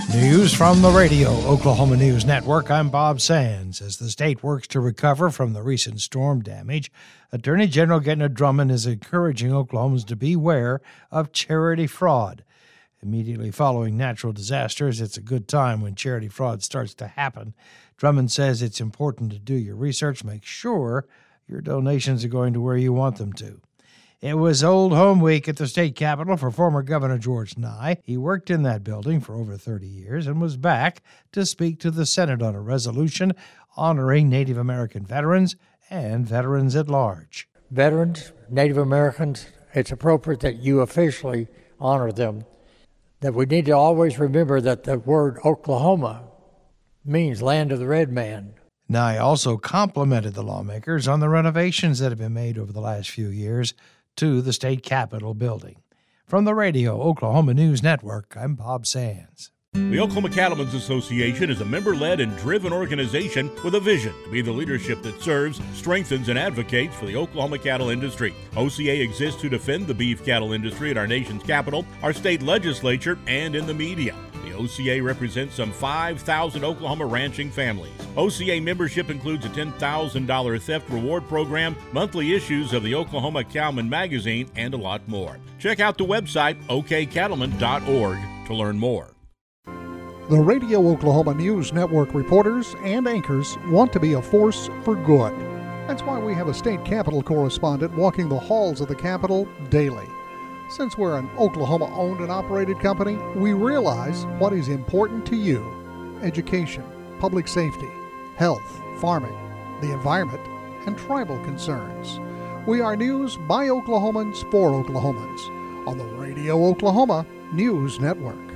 News from the Radio Oklahoma News Network. I'm Bob Sands. As the state works to recover from the recent storm damage, Attorney General Gentner Drummond is encouraging Oklahomans to beware of charity fraud. Immediately following natural disasters, it's a good time when charity fraud starts to happen. Drummond says it's important to do your research, make sure your donations are going to where you want them to. It was Old Home Week at the state capitol for former Governor George Nye. He worked in that building for over 30 years and was back to speak to the Senate on a resolution honoring Native American veterans and veterans at large. Veterans, Native Americans, it's appropriate that you officially honor them. That we need to always remember that the word Oklahoma means land of the red man. Nye also complimented the lawmakers on the renovations that have been made over the last few years to the state capitol building. From the Radio Oklahoma News Network, I'm Bob Sands. The Oklahoma Cattlemen's Association is a member-led and driven organization with a vision to be the leadership that serves, strengthens, and advocates for the Oklahoma cattle industry. OCA exists to defend the beef cattle industry at our nation's capital, our state legislature, and in the media. The OCA represents some 5,000 Oklahoma ranching families. OCA membership includes a $10,000 theft reward program, monthly issues of the Oklahoma Cowman magazine, and a lot more. Check out the website okcattlemen.org to learn more. The Radio Oklahoma News Network reporters and anchors want to be a force for good. That's why we have a state capitol correspondent walking the halls of the Capitol daily. Since we're an Oklahoma-owned and operated company, we realize what is important to you: education, public safety, health, farming, the environment, and tribal concerns. We are news by Oklahomans for Oklahomans on the Radio Oklahoma News Network.